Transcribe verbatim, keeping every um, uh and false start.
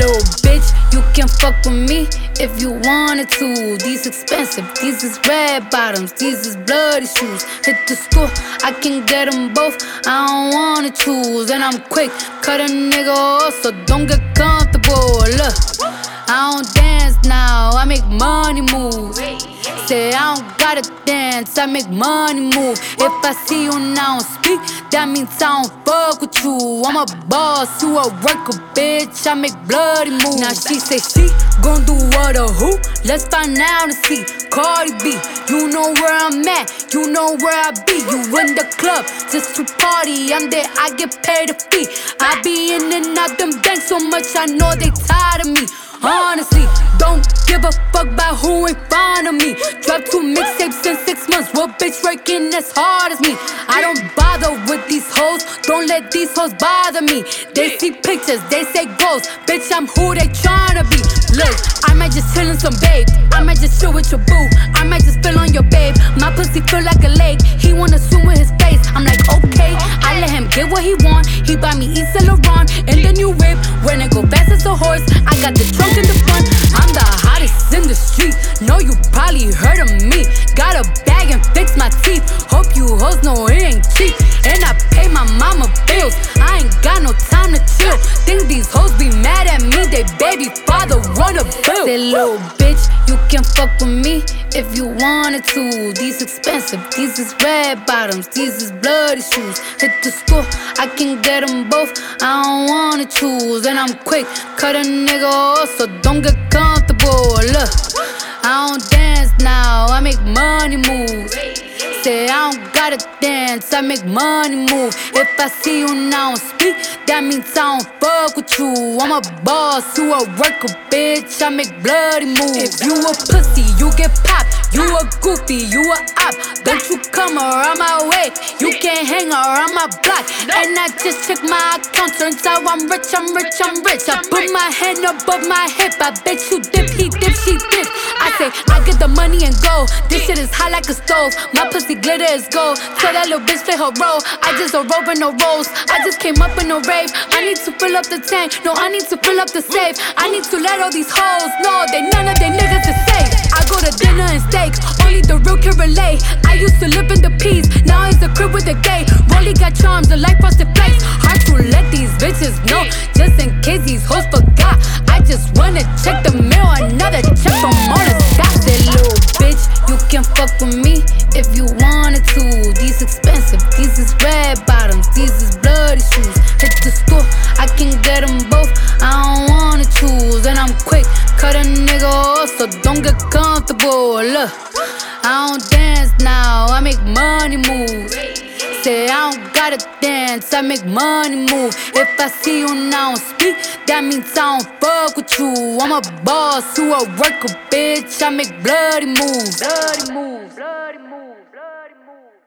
little bitch, you can fuck with me if you wanted to. These expensive, these is red bottoms, these is bloody shoes. Hit the store, I can get them both, I don't wanna choose. And I'm quick, cut a nigga off, so don't get comfortable. Look, I don't dance now, I make money move. Say I don't gotta dance, I make money move. If I see you now speak, that means I don't fuck with you. I'm a boss, you a worker, bitch, I make bloody moves. Now she say she gon' do what or who? Let's find out and see. Cardi B, you know where I'm at, you know where I be. You in the club just to party, I'm there, I get paid a fee. I be in and out them banks so much, I know they tired of me. Honestly, don't give a fuck about who in front of me. Drop two mixtapes in six months, what bitch working as hard as me? I don't bother with these hoes, don't let these hoes bother me. They see pictures, they say goals, bitch I'm who they tryna be. Look, I might just chill in some babe, I might just chill with your boo, I might just spill on your babe. My pussy feel like a lake, he wanna swim with his face. I'm like okay, I let him get what he want. He buy me East Saint Laurent in the new whip, when it go fast as a horse. I got the trunk in the front, I'm the hottest in the street. Know you probably heard of me. Got a bag and fix my teeth. Hope you hoes know it ain't cheap. And I pay my mama bills, I ain't got no time to chill. Think these hoes be mad at me, they baby father run a bill. Say little bitch, you can fuck with me if you wanted to. These expensive, these is red bottoms, these is bloody shoes. Hit the store, I can get them both, I don't wanna choose. And I'm quick, cut a nigga off, so don't get comfortable. Look, I don't dance now, I make money moves. Say I don't gotta dance, I make money move. If I see you now speak, that means I don't fuck with you. I'm a boss, you a worker, bitch, I make bloody moves. If you a pussy, you get popped. You a goofy, you a op. Don't you come around my way, you can't hang around my block. And I just check my account, turns out I'm rich, I'm rich, I'm rich. I put my hand above my hip, I bet you dip, he dip, she dip. I say, I get the money and go, this shit is hot like a stove. My pussy glitter is gold, tell that little bitch play her role. I just a rover, no rolls, I just came up in a rave. I need to fill up the tank, no I need to fill up the safe. I need to let all these hoes know that none of they niggas is safe. I go to dinner and steak, only the real can relate. I used to live in the peas, now it's a crib with a gay. Rolly got charms, the life frosted flakes. Hard to let these bitches know, just in case these hoes forgot. I just wanna check the mail, another check from all the stocks. That little bitch, you can fuck with me if you wanted to. These expensive, these is red bottoms, these is bloody shoes. Hit the store, I can get them both, I don't wanna choose. And I'm quick, cut a nigga off, so don't get comfortable. Look, I don't dance now, I make money moves. Say I don't gotta dance, I make money move. If I see you now speak, that means I don't fuck with you. I'm a boss, you a worker, bitch, I make bloody moves. Bloody moves, bloody moves, bloody moves.